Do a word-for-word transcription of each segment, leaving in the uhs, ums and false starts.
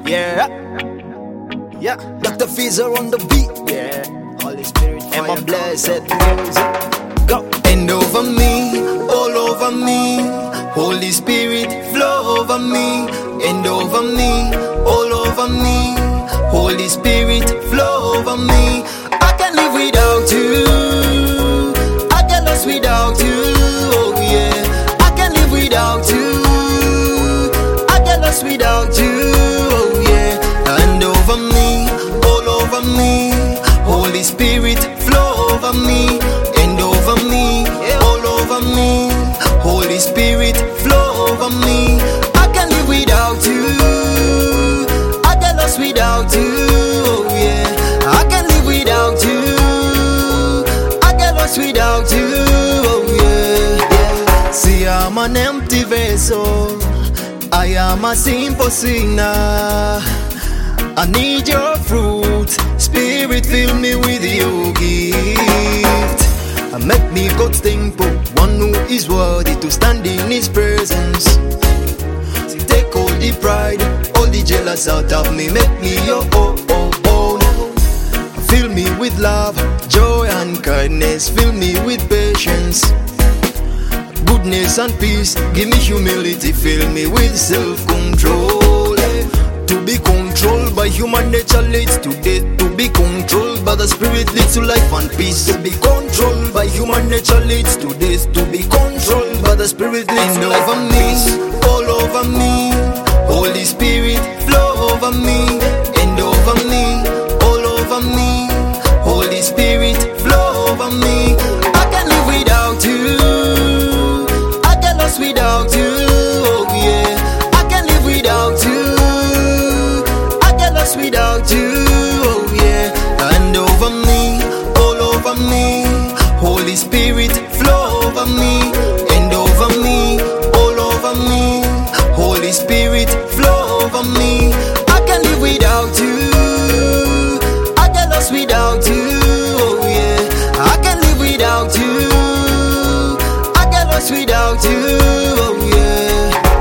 Yeah, yeah. Doctor Fizer on the beat. Yeah, Holy Spirit, and my blessed music. Go and over me, all over me. Holy Spirit, flow over me, and over me, all over me. Holy Spirit, flow over me. I can't live without you. I get lost without you. Oh yeah, I can't live without you. I get lost without you. Oh yeah, and over me, all over me. Holy Spirit, flow over me, and over me, all over me. Holy Spirit, flow over me. I can't live without you. I get lost without you. Oh yeah, I can't live without you. I get lost without you. Oh yeah, yeah. See, I'm an empty vessel. I am a simple sinner. I need your fruit. Spirit, fill me with your gift. And make me God's temple, one who is worthy to stand in His presence. See, take all the pride, all the jealous out of me. Make me your own. Fill me with love, joy and kindness. Fill me with patience, goodness and peace. Give me humility. Fill me with self-control. To be controlled by human nature leads to death. To be controlled by the Spirit leads to life and peace. To be controlled by human nature leads to death. To be controlled by the Spirit leads to life and peace. All over me, Holy Spirit, flow over me, and over me, all over me. Holy Spirit, flow over me. I can't live without you. I get lost without you. Oh yeah, I can't live without you. Without you, oh yeah, and over me, all over me. Holy Spirit, flow over me, and over me, all over me. Holy Spirit, flow over me. I can't live without you. I get lost without you, oh yeah. I can't live without you. I get lost without you, oh yeah.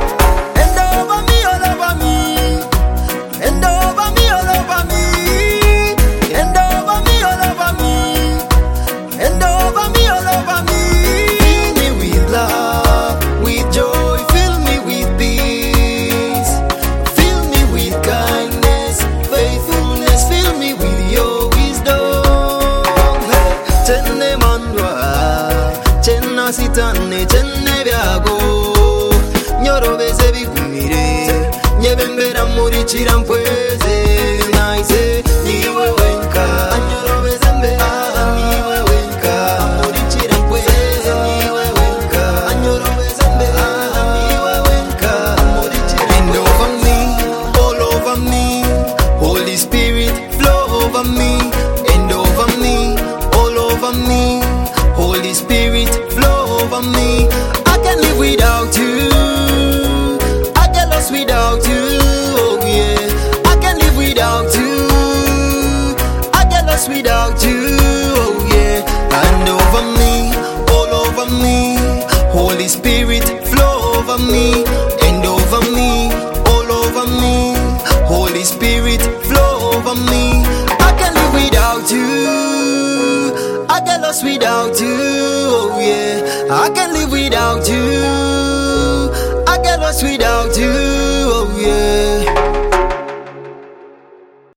Sitane chenne vyago nyoro beze bikumire nyebembera muri chirampweze naise niwe wenka nyoro beze mbe niwe wenka muri chirampweze niwe wenka nyoro beze mbe niwe wenka muri chirampweze. And over me, all over me, Holy Spirit, flow over me, and over me, all over me. Holy Spirit, flow over me. I can't live without you. I get lost without you. Oh yeah, I can't live without you. I get lost without you. Oh yeah, and over me, all over me. Holy Spirit, flow over me, and over me, all over me. Holy Spirit, flow over me. I can't live without you. I get lost without you, oh yeah. I can't live without you. I get lost without you.